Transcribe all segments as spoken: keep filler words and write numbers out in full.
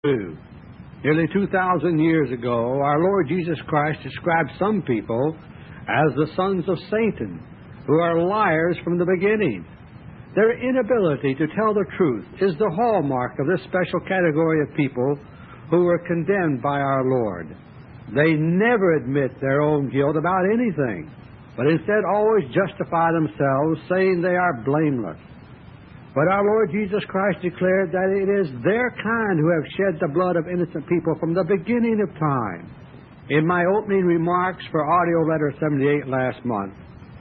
true. Nearly two thousand years ago, our Lord Jesus Christ described some people as the sons of Satan, who are liars from the beginning. Their inability to tell the truth is the hallmark of this special category of people who were condemned by our Lord. They never admit their own guilt about anything, but instead always justify themselves, saying they are blameless. But our Lord Jesus Christ declared that it is their kind who have shed the blood of innocent people from the beginning of time. In my opening remarks for Audio Letter seventy-eight last month,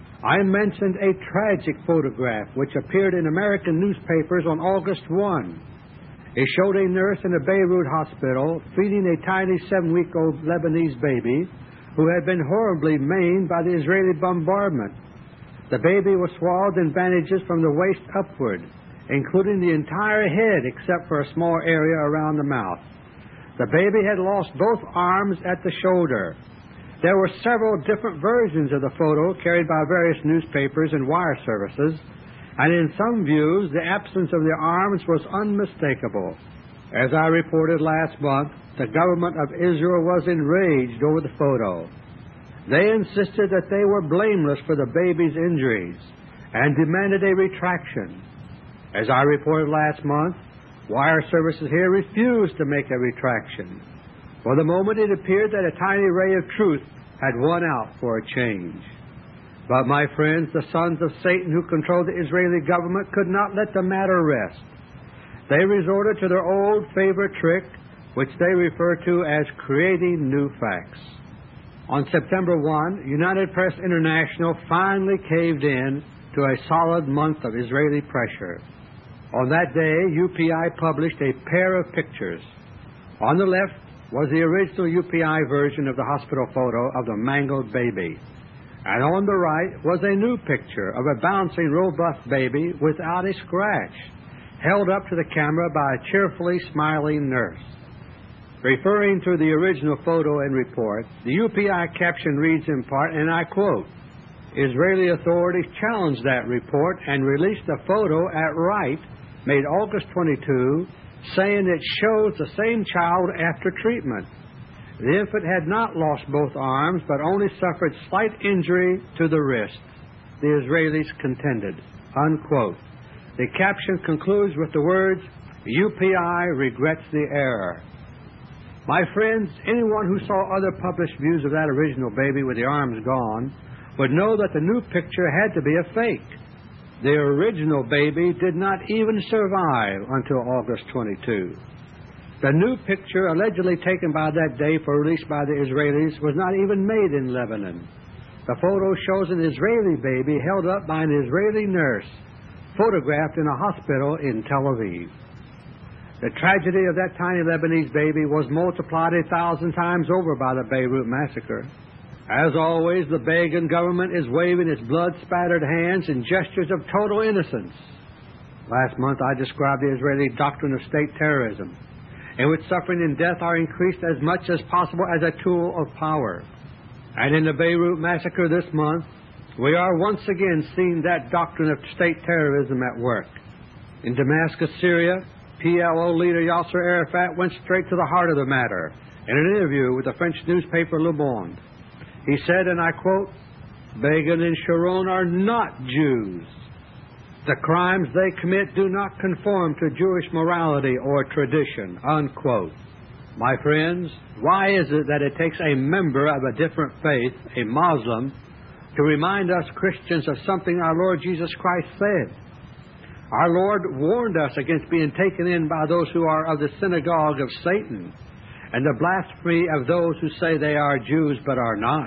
I mentioned a tragic photograph which appeared in American newspapers on August first. It showed a nurse in a Beirut hospital feeding a tiny seven-week-old Lebanese baby who had been horribly maimed by the Israeli bombardment. The baby was swathed in bandages from the waist upward, including the entire head except for a small area around the mouth. The baby had lost both arms at the shoulder. There were several different versions of the photo carried by various newspapers and wire services, and in some views, the absence of the arms was unmistakable. As I reported last month, the government of Israel was enraged over the photo. They insisted that they were blameless for the baby's injuries and demanded a retraction. As I reported last month, wire services here refused to make a retraction. For the moment, it appeared that a tiny ray of truth had won out for a change. But, my friends, the sons of Satan who controlled the Israeli government could not let the matter rest. They resorted to their old favorite trick, which they refer to as creating new facts. On September first, United Press International finally caved in to a solid month of Israeli pressure. On that day, U P I published a pair of pictures. On the left was the original U P I version of the hospital photo of the mangled baby. And on the right was a new picture of a bouncing, robust baby without a scratch, held up to the camera by a cheerfully smiling nurse. Referring to the original photo and report, the U P I caption reads in part, and I quote, "Israeli authorities challenged that report and released a photo at Right, made August twenty-second, saying it shows the same child after treatment. The infant had not lost both arms, but only suffered slight injury to the wrist," the Israelis contended, unquote. The caption concludes with the words, "U P I regrets the error." My friends, anyone who saw other published views of that original baby with the arms gone would know that the new picture had to be a fake. The original baby did not even survive until August twenty-second. The new picture, allegedly taken by that day for release by the Israelis, was not even made in Lebanon. The photo shows an Israeli baby held up by an Israeli nurse, photographed in a hospital in Tel Aviv. The tragedy of that tiny Lebanese baby was multiplied a thousand times over by the Beirut massacre. As always, the Begin government is waving its blood-spattered hands in gestures of total innocence. Last month, I described the Israeli doctrine of state terrorism, in which suffering and death are increased as much as possible as a tool of power. And in the Beirut massacre this month, we are once again seeing that doctrine of state terrorism at work. In Damascus, Syria, P L O leader Yasser Arafat went straight to the heart of the matter in an interview with the French newspaper Le Monde. He said, and I quote, "Begin and Sharon are not Jews. The crimes they commit do not conform to Jewish morality or tradition," unquote. My friends, why is it that it takes a member of a different faith, a Muslim, to remind us Christians of something our Lord Jesus Christ said? Our Lord warned us against being taken in by those who are of the synagogue of Satan and the blasphemy of those who say they are Jews but are not.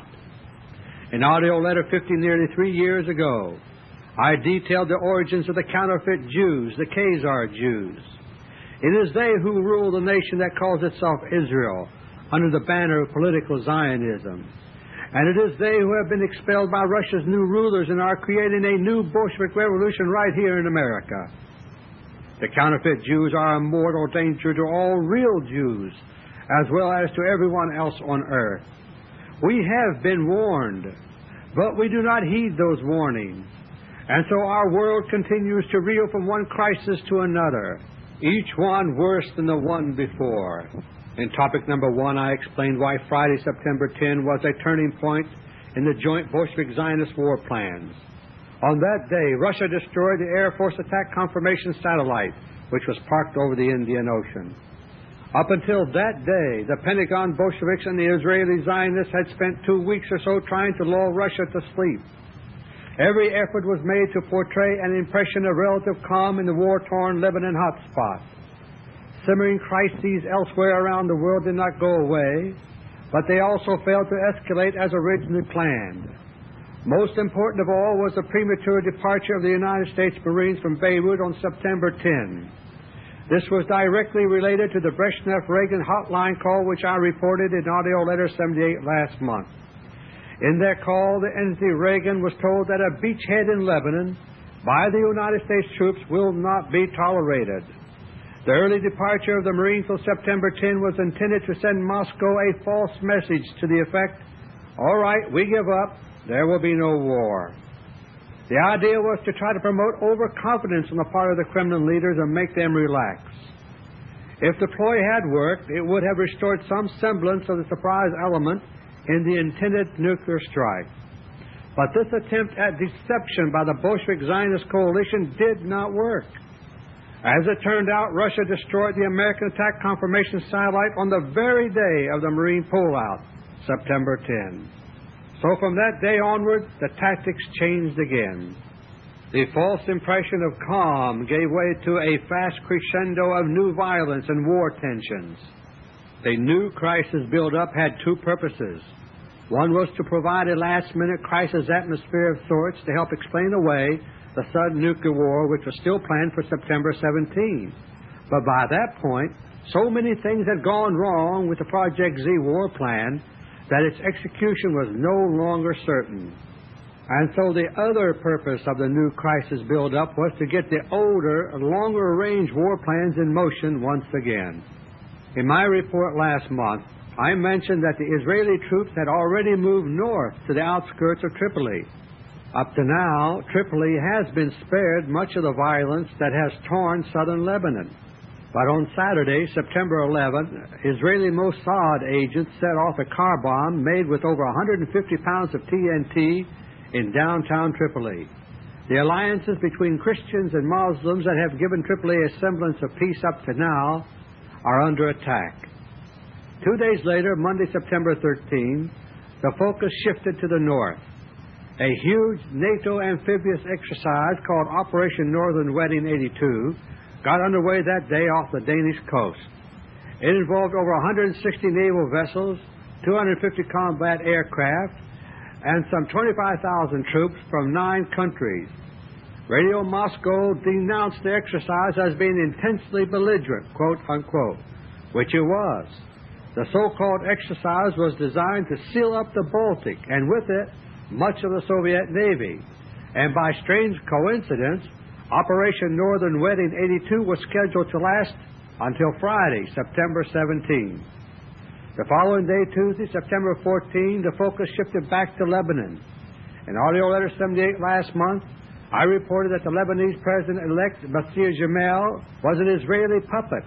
In Audio Letter fifty, nearly three years ago, I detailed the origins of the counterfeit Jews, the Khazar Jews. It is they who rule the nation that calls itself Israel under the banner of political Zionism. And it is they who have been expelled by Russia's new rulers and are creating a new Bolshevik revolution right here in America. The counterfeit Jews are a mortal danger to all real Jews, as well as to everyone else on earth. We have been warned, but we do not heed those warnings. And so our world continues to reel from one crisis to another. each one worse than the one before. In topic number one, I explained why Friday, September tenth, was a turning point in the joint Bolshevik-Zionist war plans. On that day, Russia destroyed the Air Force Attack Confirmation Satellite, which was parked over the Indian Ocean. Up until that day, the Pentagon Bolsheviks and the Israeli Zionists had spent two weeks or so trying to lull Russia to sleep. Every effort was made to portray an impression of relative calm in the war-torn Lebanon hotspot. Simmering crises elsewhere around the world did not go away, but they also failed to escalate as originally planned. Most important of all was the premature departure of the United States Marines from Beirut on September tenth. This was directly related to the Brezhnev-Reagan hotline call which I reported in Audio Letter seventy-eight last month. In that call, the entity Reagan was told that a beachhead in Lebanon by the United States troops will not be tolerated. The early departure of the Marines on September tenth was intended to send Moscow a false message to the effect, all right, we give up, there will be no war. The idea was to try to promote overconfidence on the part of the Kremlin leaders and make them relax. If the ploy had worked, it would have restored some semblance of the surprise element in the intended nuclear strike. But this attempt at deception by the Bolshevik-Zionist coalition did not work. As it turned out, Russia destroyed the American Attack Confirmation Satellite on the very day of the Marine pullout, September tenth. So from that day onward, the tactics changed again. The false impression of calm gave way to a fast crescendo of new violence and war tensions. The new crisis build-up had two purposes. One was to provide a last-minute crisis atmosphere of sorts to help explain away the sudden nuclear war, which was still planned for September seventeenth. But by that point, so many things had gone wrong with the Project Z war plan that its execution was no longer certain. And so the other purpose of the new crisis build-up was to get the older, longer-range war plans in motion once again. In my report last month, I mentioned that the Israeli troops had already moved north to the outskirts of Tripoli. Up to now, Tripoli has been spared much of the violence that has torn southern Lebanon. But on Saturday, September eleventh, Israeli Mossad agents set off a car bomb made with over one hundred fifty pounds of T N T in downtown Tripoli. The alliances between Christians and Muslims that have given Tripoli a semblance of peace up to now are under attack. Two days later, Monday, September thirteenth, the focus shifted to the north. A huge NATO amphibious exercise called Operation Northern Wedding eighty-two got underway that day off the Danish coast. It involved over one hundred sixty naval vessels, two hundred fifty combat aircraft, and some twenty-five thousand troops from nine countries. Radio Moscow denounced the exercise as being intensely belligerent, quote, unquote, which it was. The so-called exercise was designed to seal up the Baltic, and with it, much of the Soviet Navy. And by strange coincidence, Operation Northern Wedding eighty-two was scheduled to last until Friday, September seventeenth. The following day, Tuesday, September fourteenth, the focus shifted back to Lebanon. In Audio Letter seventy-eight last month, I reported that the Lebanese President-elect Basir Gemayel was an Israeli puppet.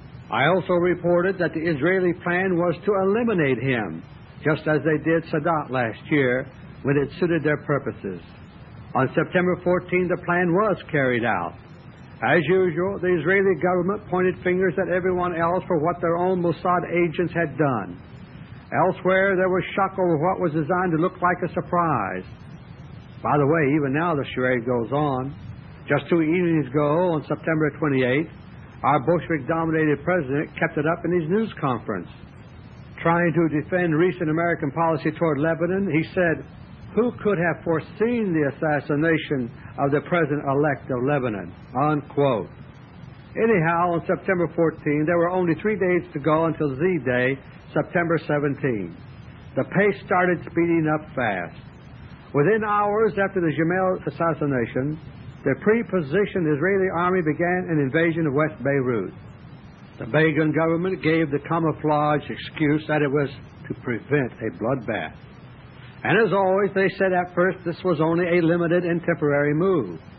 I also reported that the Israeli plan was to eliminate him, just as they did Sadat last year when it suited their purposes. On September fourteenth, the plan was carried out. As usual, the Israeli government pointed fingers at everyone else for what their own Mossad agents had done. Elsewhere, there was shock over what was designed to look like a surprise. By the way, even now the charade goes on. Just two evenings ago, on September twenty-eighth, our Bolshevik-dominated president kept it up in his news conference. Trying to defend recent American policy toward Lebanon, he said, "Who could have foreseen the assassination of the president-elect of Lebanon?" Unquote. Anyhow, on September fourteenth, there were only three days to go until Z-Day, September seventeenth. The pace started speeding up fast. Within hours after the Gemayel assassination, the pre-positioned Israeli army began an invasion of West Beirut. The Begin government gave the camouflage excuse that it was to prevent a bloodbath. And as always, they said at first this was only a limited and temporary move.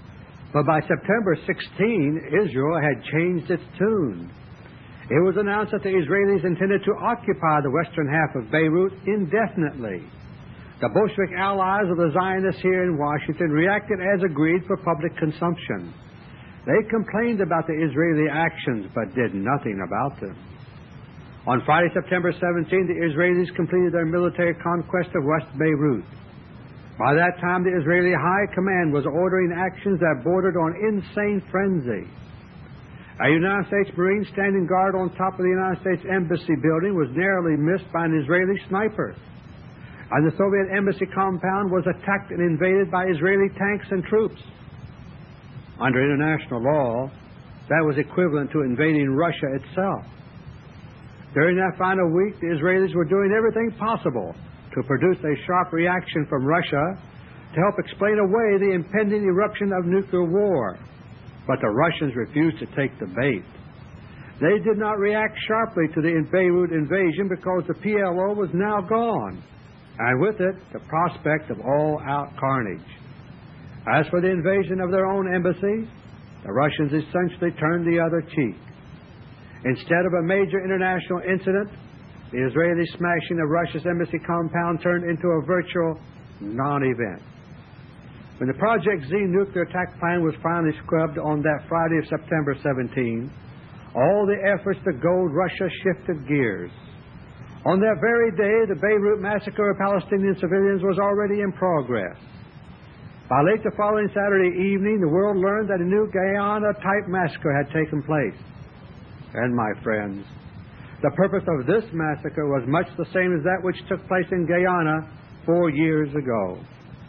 But by September sixteenth, Israel had changed its tune. It was announced that the Israelis intended to occupy the western half of Beirut indefinitely. The Bolshevik allies of the Zionists here in Washington reacted as agreed for public consumption. They complained about the Israeli actions but did nothing about them. On Friday, September seventeenth, the Israelis completed their military conquest of West Beirut. By that time, the Israeli High Command was ordering actions that bordered on insane frenzy. A United States Marine standing guard on top of the United States Embassy building was narrowly missed by an Israeli sniper. And the Soviet Embassy compound was attacked and invaded by Israeli tanks and troops. Under international law, that was equivalent to invading Russia itself. During that final week, the Israelis were doing everything possible to produce a sharp reaction from Russia to help explain away the impending eruption of nuclear war. But the Russians refused to take the bait. They did not react sharply to the Beirut invasion because the P L O was now gone, and with it, the prospect of all-out carnage. As for the invasion of their own embassy, the Russians essentially turned the other cheek. Instead of a major international incident, the Israeli smashing of Russia's embassy compound turned into a virtual non-event. When the Project Z nuclear attack plan was finally scrubbed on that Friday of September seventeenth, all the efforts to goad Russia shifted gears. On that very day, the Beirut massacre of Palestinian civilians was already in progress. By late the following Saturday evening, the world learned that a new Guyana-type massacre had taken place. And my friends, the purpose of this massacre was much the same as that which took place in Guyana four years ago.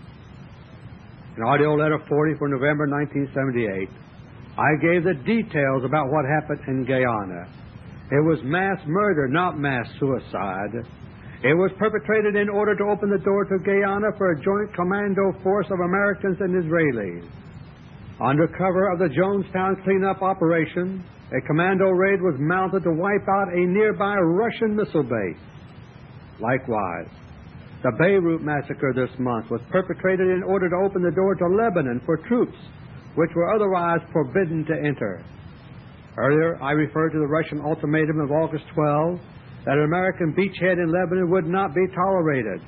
In audio letter forty for November nineteen seventy-eight, I gave the details about what happened in Guyana. It was mass murder, not mass suicide. It was perpetrated in order to open the door to Guyana for a joint commando force of Americans and Israelis. Under cover of the Jonestown cleanup operation, a commando raid was mounted to wipe out a nearby Russian missile base. Likewise, the Beirut massacre this month was perpetrated in order to open the door to Lebanon for troops which were otherwise forbidden to enter. Earlier, I referred to the Russian ultimatum of August twelfth that an American beachhead in Lebanon would not be tolerated.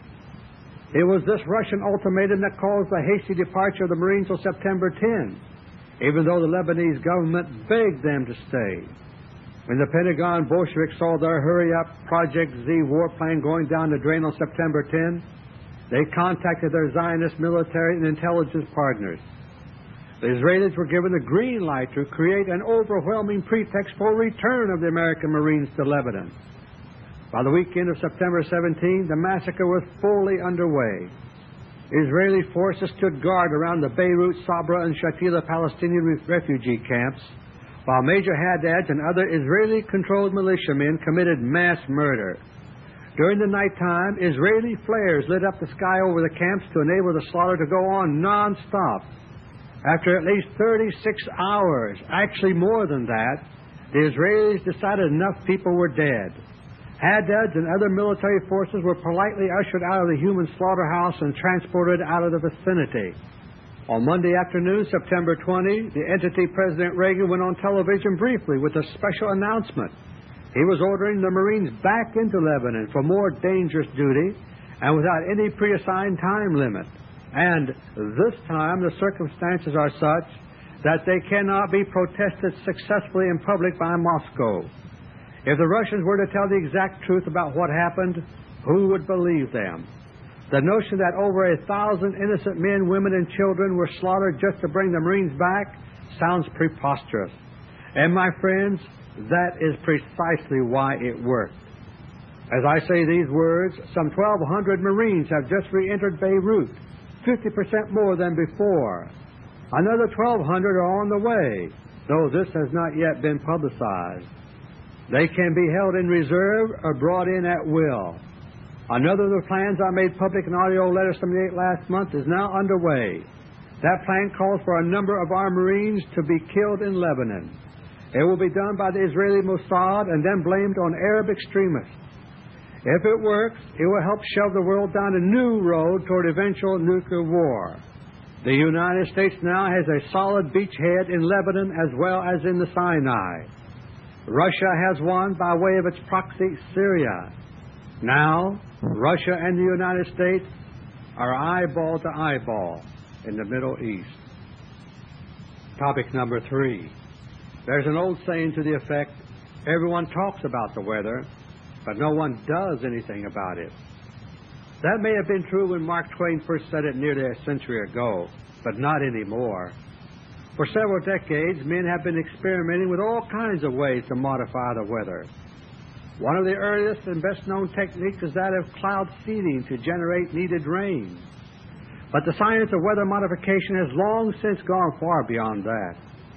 It was this Russian ultimatum that caused the hasty departure of the Marines on September tenth, even though the Lebanese government begged them to stay. When the Pentagon Bolsheviks saw their hurry-up Project Z warplane going down the drain on September tenth, they contacted their Zionist military and intelligence partners. The Israelis were given the green light to create an overwhelming pretext for return of the American Marines to Lebanon. By the weekend of September seventeenth, the massacre was fully underway. Israeli forces stood guard around the Beirut, Sabra, and Shatila Palestinian refugee camps, while Major Haddad and other Israeli-controlled militiamen committed mass murder. During the nighttime, Israeli flares lit up the sky over the camps to enable the slaughter to go on non-stop. After at least thirty-six hours, actually more than that, the Israelis decided enough people were dead. Haddads and other military forces were politely ushered out of the human slaughterhouse and transported out of the vicinity. On Monday afternoon, September twentieth, the entity President Reagan went on television briefly with a special announcement. He was ordering the Marines back into Lebanon for more dangerous duty and without any preassigned time limit. And this time the circumstances are such that they cannot be protested successfully in public by Moscow. If the Russians were to tell the exact truth about what happened, who would believe them? The notion that over a thousand innocent men, women, and children were slaughtered just to bring the Marines back sounds preposterous. And my friends, that is precisely why it worked. As I say these words, some twelve hundred Marines have just re-entered Beirut, fifty percent more than before. Another twelve hundred are on the way, though this has not yet been publicized. They can be held in reserve or brought in at will. Another of the plans I made public in audio letter seventy-eight last month is now underway. That plan calls for a number of our Marines to be killed in Lebanon. It will be done by the Israeli Mossad and then blamed on Arab extremists. If it works, it will help shove the world down a new road toward eventual nuclear war. The United States now has a solid beachhead in Lebanon as well as in the Sinai. Russia has one by way of its proxy, Syria. Now, Russia and the United States are eyeball to eyeball in the Middle East. Topic number three. There's an old saying to the effect, everyone talks about the weather, but no one does anything about it. That may have been true when Mark Twain first said it nearly a century ago, but not anymore. For several decades, men have been experimenting with all kinds of ways to modify the weather. One of the earliest and best-known techniques is that of cloud seeding to generate needed rain. But the science of weather modification has long since gone far beyond that.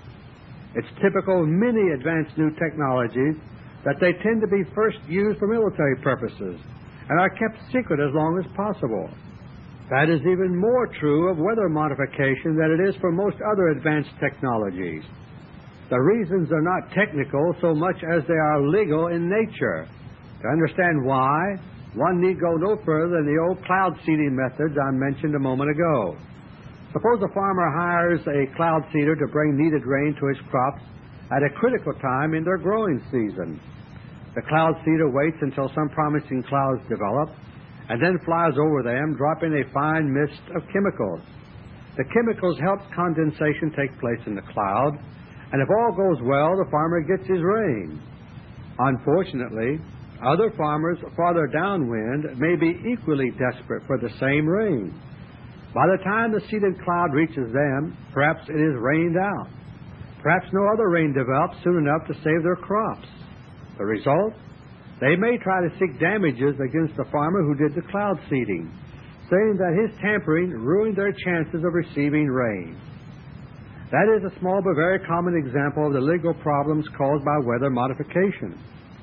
It's typical of many advanced new technologies that they tend to be first used for military purposes and are kept secret as long as possible. That is even more true of weather modification than it is for most other advanced technologies. The reasons are not technical so much as they are legal in nature. To understand why, one need go no further than the old cloud seeding methods I mentioned a moment ago. Suppose a farmer hires a cloud seeder to bring needed rain to his crops at a critical time in their growing season. The cloud seeder waits until some promising clouds develop and then flies over them, dropping a fine mist of chemicals. The chemicals help condensation take place in the cloud, and if all goes well, the farmer gets his rain. Unfortunately, other farmers farther downwind may be equally desperate for the same rain. By the time the seeded cloud reaches them, perhaps it is rained out. Perhaps no other rain develops soon enough to save their crops. The result? They may try to seek damages against the farmer who did the cloud seeding, saying that his tampering ruined their chances of receiving rain. That is a small but very common example of the legal problems caused by weather modification.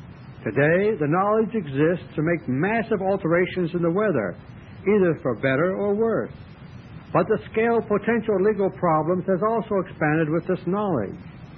Today, the knowledge exists to make massive alterations in the weather, either for better or worse. But the scale of potential legal problems has also expanded with this knowledge.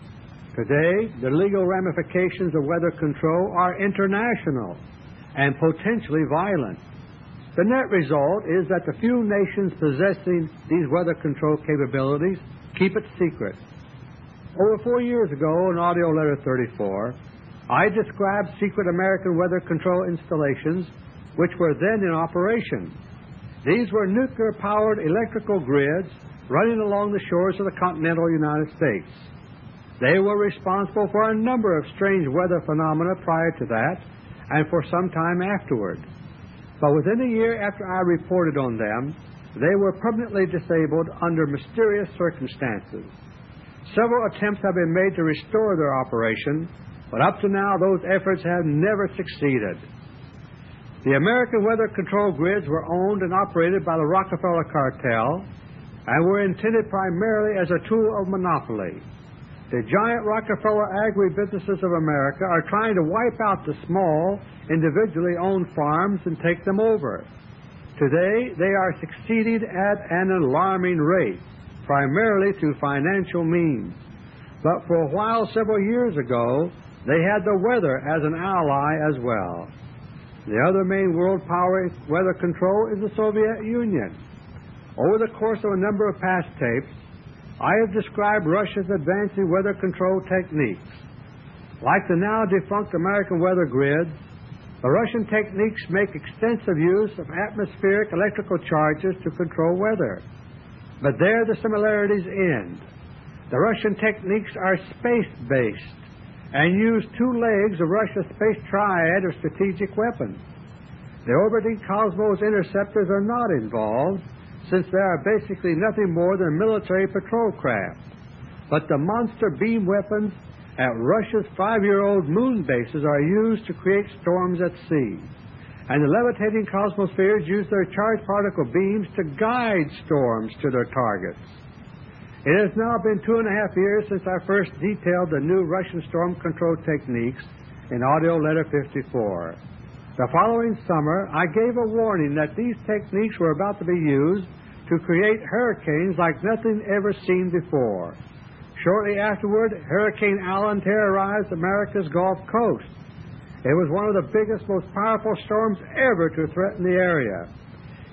Today, the legal ramifications of weather control are international and potentially violent. The net result is that the few nations possessing these weather control capabilities keep it secret. Over four years ago, in Audio Letter thirty-four, I described secret American weather control installations which were then in operation. These were nuclear-powered electrical grids running along the shores of the continental United States. They were responsible for a number of strange weather phenomena prior to that and for some time afterward. But within a year after I reported on them, they were permanently disabled under mysterious circumstances. Several attempts have been made to restore their operation, but up to now those efforts have never succeeded. The American weather control grids were owned and operated by the Rockefeller cartel and were intended primarily as a tool of monopoly. The giant Rockefeller agribusinesses of America are trying to wipe out the small, individually owned farms and take them over. Today, they are succeeding at an alarming rate, primarily through financial means. But for a while, several years ago, they had the weather as an ally as well. The other main world power in weather control is the Soviet Union. Over the course of a number of past tapes, I have described Russia's advancing weather control techniques. Like the now defunct American weather grids, the Russian techniques make extensive use of atmospheric electrical charges to control weather. But there the similarities end. The Russian techniques are space-based and use two legs of Russia's space triad of strategic weapons. The orbiting Cosmos interceptors are not involved, since they are basically nothing more than military patrol craft. But the monster beam weapons at Russia's five-year-old moon bases are used to create storms at sea. And the levitating cosmospheres use their charged particle beams to guide storms to their targets. It has now been two and a half years since I first detailed the new Russian storm control techniques in Audio Letter fifty-four. The following summer, I gave a warning that these techniques were about to be used to create hurricanes like nothing ever seen before. Shortly afterward, Hurricane Allen terrorized America's Gulf Coast. It was one of the biggest, most powerful storms ever to threaten the area.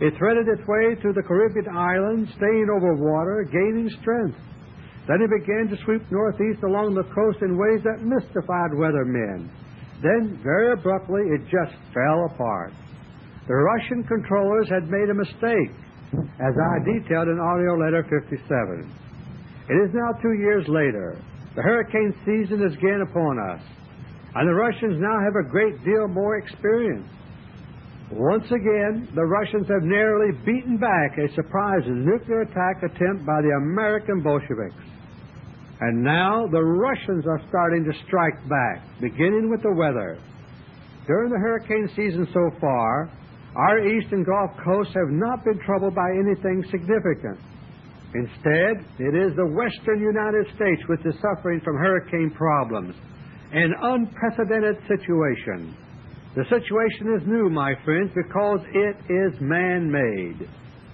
It threaded its way through the Caribbean islands, staying over water, gaining strength. Then it began to sweep northeast along the coast in ways that mystified weathermen. Then, very abruptly, it just fell apart. The Russian controllers had made a mistake, as I detailed in AUDIO LETTER fifty-seven. It is now two years later. The hurricane season is again upon us, and the Russians now have a great deal more experience. Once again, the Russians have narrowly beaten back a surprise nuclear attack attempt by the American Bolsheviks. And now the Russians are starting to strike back, beginning with the weather. During the hurricane season so far, our east and Gulf coasts have not been troubled by anything significant. Instead, it is the western United States which is suffering from hurricane problems, an unprecedented situation. The situation is new, my friends, because it is man-made.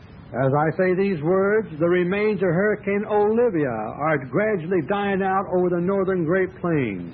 As I say these words, the remains of Hurricane Olivia are gradually dying out over the northern Great Plains.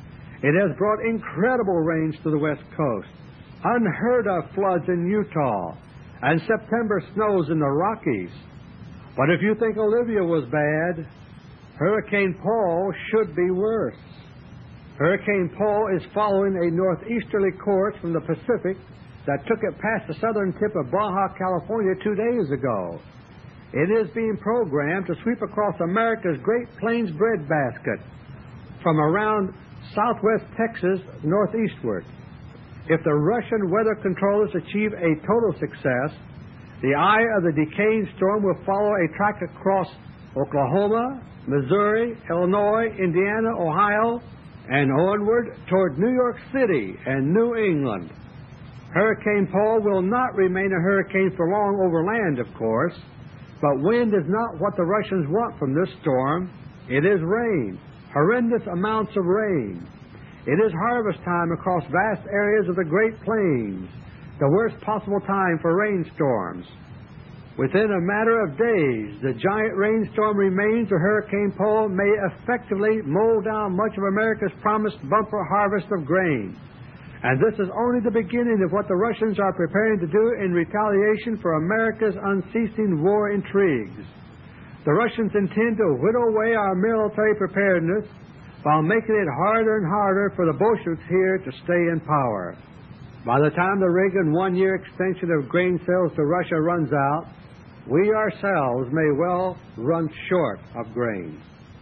It has brought incredible rains to the west coast, unheard-of floods in Utah, and September snows in the Rockies. But if you think Olivia was bad, Hurricane Paul should be worse. Hurricane Paul is following a northeasterly course from the Pacific that took it past the southern tip of Baja California two days ago. It is being programmed to sweep across America's Great Plains breadbasket from around southwest Texas northeastward. If the Russian weather controllers achieve a total success, the eye of the decaying storm will follow a track across Oklahoma, Missouri, Illinois, Indiana, Ohio, and onward toward New York City and New England. Hurricane Paul will not remain a hurricane for long over land, of course, but wind is not what the Russians want from this storm. It is rain, horrendous amounts of rain. It is harvest time across vast areas of the Great Plains, the worst possible time for rainstorms. Within a matter of days, the giant rainstorm remains of Hurricane Paul may effectively mow down much of America's promised bumper harvest of grain. And this is only the beginning of what the Russians are preparing to do in retaliation for America's unceasing war intrigues. The Russians intend to whittle away our military preparedness while making it harder and harder for the Bolsheviks here to stay in power. By the time the Reagan one-year extension of grain sales to Russia runs out, we ourselves may well run short of grain.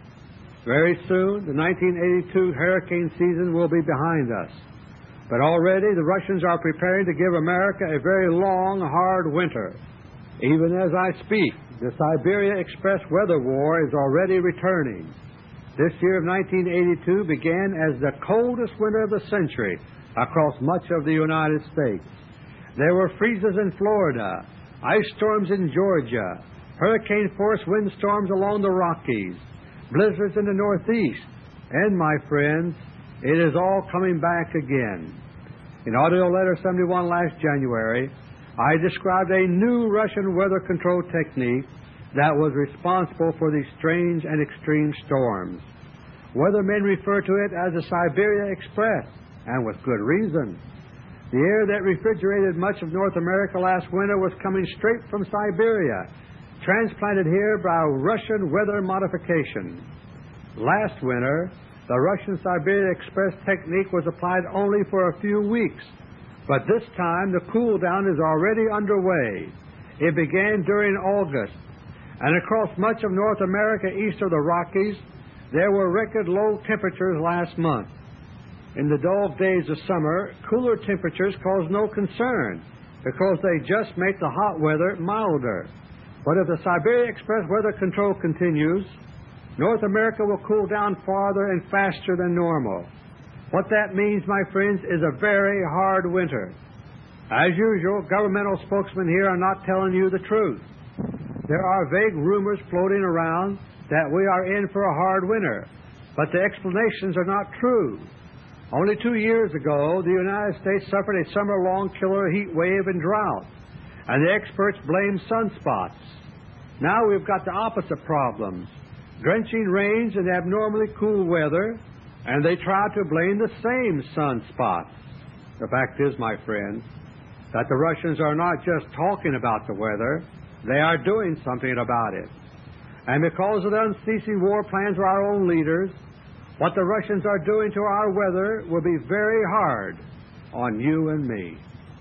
Very soon, the nineteen eighty-two hurricane season will be behind us. But already the Russians are preparing to give America a very long, hard winter. Even as I speak, the Siberia Express weather war is already returning. This year of nineteen eighty-two began as the coldest winter of the century across much of the United States. There were freezes in Florida, ice storms in Georgia, hurricane-force windstorms along the Rockies, blizzards in the Northeast, and, my friends, it is all coming back again. In AUDIO LETTER seventy-one last January, I described a new Russian weather control technique that was responsible for these strange and extreme storms. Weathermen refer to it as the Siberia Express, and with good reason. The air that refrigerated much of North America last winter was coming straight from Siberia, transplanted here by Russian weather modification. Last winter, the Russian Siberia Express technique was applied only for a few weeks, but this time the cool down is already underway. It began during August, and across much of North America east of the Rockies, there were record low temperatures last month. In the dull days of summer, cooler temperatures cause no concern because they just make the hot weather milder. But if the Siberia Express weather control continues, North America will cool down farther and faster than normal. What that means, my friends, is a very hard winter. As usual, governmental spokesmen here are not telling you the truth. There are vague rumors floating around that we are in for a hard winter, but the explanations are not true. Only two years ago, the United States suffered a summer-long killer heat wave and drought, and the experts blamed sunspots. Now we've got the opposite problems, drenching rains and abnormally cool weather, and they try to blame the same sunspots. The fact is, my friends, that the Russians are not just talking about the weather, they are doing something about it. And because of the unceasing war plans of our own leaders, what the Russians are doing to our weather will be very hard on you and me.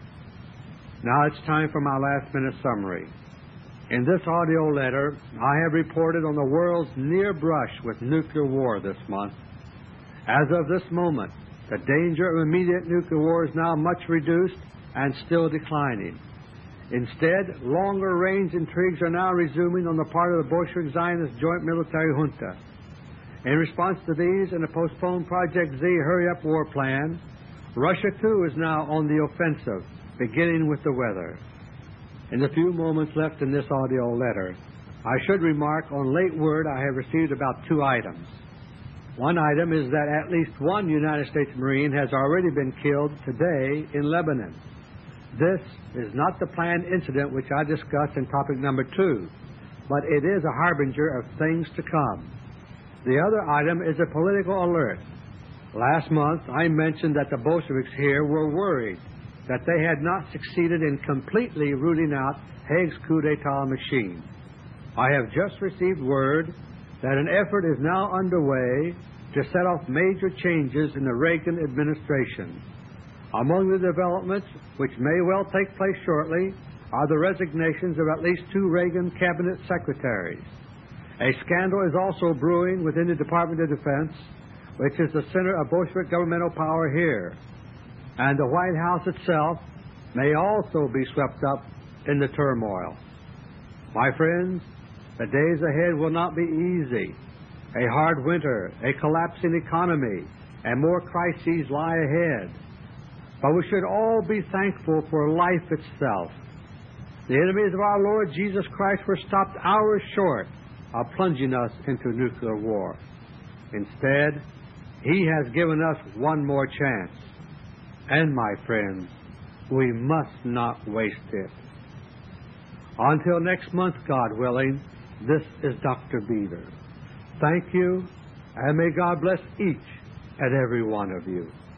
Now it's time for my last minute summary. In this audio letter, I have reported on the world's near brush with nuclear war this month. As of this moment, the danger of immediate nuclear war is now much reduced and still declining. Instead, longer-range intrigues are now resuming on the part of the Bolshevik Zionist joint military junta. In response to these and the postponed Project Z hurry-up war plan, Russia, too, is now on the offensive, beginning with the weather. In the few moments left in this audio letter, I should remark on late word I have received about two items. One item is that at least one United States Marine has already been killed today in Lebanon. This is not the planned incident which I discussed in topic number two, but it is a harbinger of things to come. The other item is a political alert. Last month, I mentioned that the Bolsheviks here were worried that they had not succeeded in completely rooting out Haig's coup d'etat machine. I have just received word that an effort is now underway to set off major changes in the Reagan administration. Among the developments, which may well take place shortly, are the resignations of at least two Reagan cabinet secretaries. A scandal is also brewing within the Department of Defense, which is the center of Bolshevik governmental power here. And the White House itself may also be swept up in the turmoil. My friends, the days ahead will not be easy. A hard winter, a collapsing economy, and more crises lie ahead. But we should all be thankful for life itself. The enemies of our Lord Jesus Christ were stopped hours short of plunging us into nuclear war. Instead, He has given us one more chance. And, my friends, we must not waste it. Until next month, God willing, this is Doctor Beaver. Thank you, and may God bless each and every one of you.